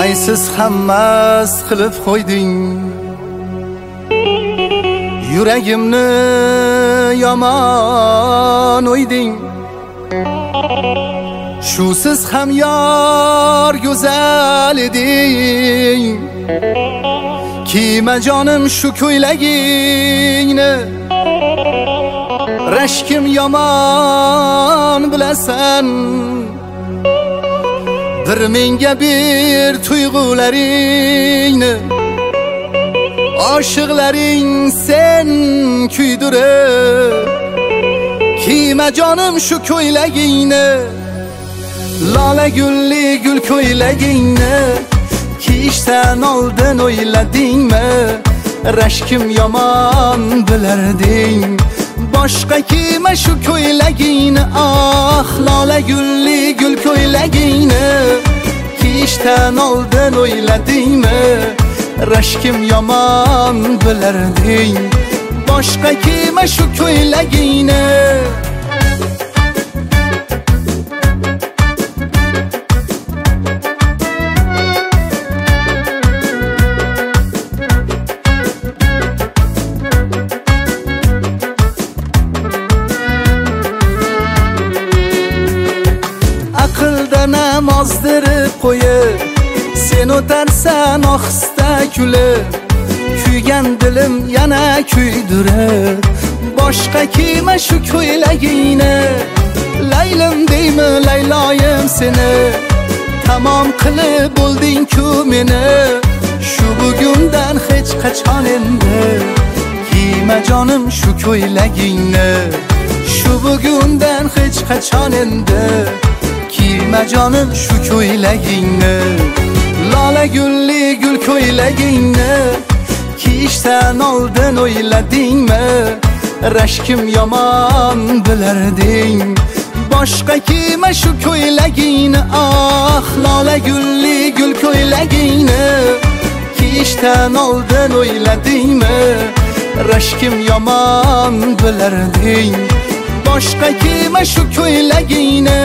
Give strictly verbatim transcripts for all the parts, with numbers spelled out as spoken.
aysiz hammas qilib qo'yding, yuragimni yomon o'yding. Shusiz ham yor go'zal eding, kiyma jonim shu ko'ylagingni. Rashkim yomon bilasan, bir menga bir tuyg'ularingni. Oshiqlaring sen kuydirib, kiyma jonim shu ko'ylagingni. Lola gulli gul ko'ylagingni kiyishdan oldin o'yladingmi? Rashkim yomon bilarding, boshqa kiyma shu ko'ylagingni. Ah, lola gulli gul ko'ylagingni kiyishdan oldin o'yladingmi? Rashkim yomon bilarding, boshqa kiyma shu ko'ylagingni. Aqldan ozdirib qo'yib, sen o'tarsan ohista kulib. Kuygan dilim yana kuydirib, boshqa kiyma shu ko'ylagingni. Laylim deymi layloyim seni, tamom qilib bo'lding-ku meni. Shu bugundan hech qachon endi kiyma jonim shu ko'ylagingni. Shu bugundan hech qachon endi kiyma jonim shu ko'ylagingni. Lola gulli gul ko'ylagingni kiyishdan oldin o'yladingmi? Rashkim yomon bilarding, boshqa kiyma shu ko'ylagingni. Ah, lola gulli gul ko'ylagingni kiyishdan oldin o'yladingmi? Rashkim yomon bilarding, boshqa kiyma shu ko'ylagingni.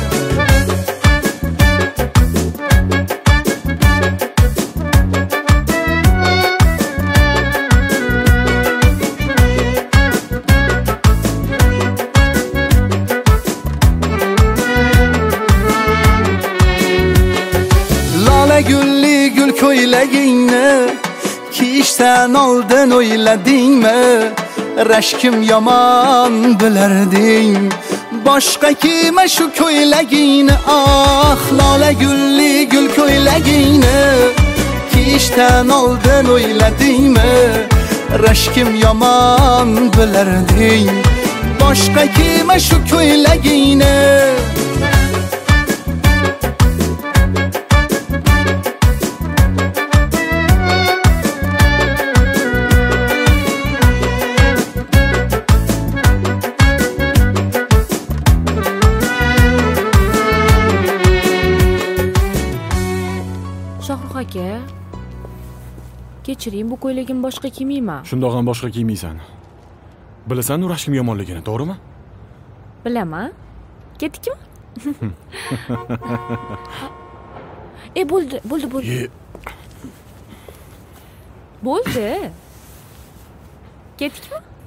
Gulli gul ko'ylagingni kiyishdan oldin o'yladingmi? Rashkim yomon bilarding, boshqa kiyma shu ko'ylagingni. Ah, lola gulli gul ko'ylagingni kiyishdan oldin o'yladingmi? Rashkim yomon bilarding, boshqa kiyma shu ko'ylagingni. Shohruh aka, kechiring, bu ko'ylagim boshqa kiymayman. Shundoq ham boshqa kiymaysan. Bilasan-ku rashkim yomonligini, to'g'rimi? Bilaman. Ketdikmi? E bo'ldi, bo'ldi, bo'ldi. Bo'ldi. Ketdikmi?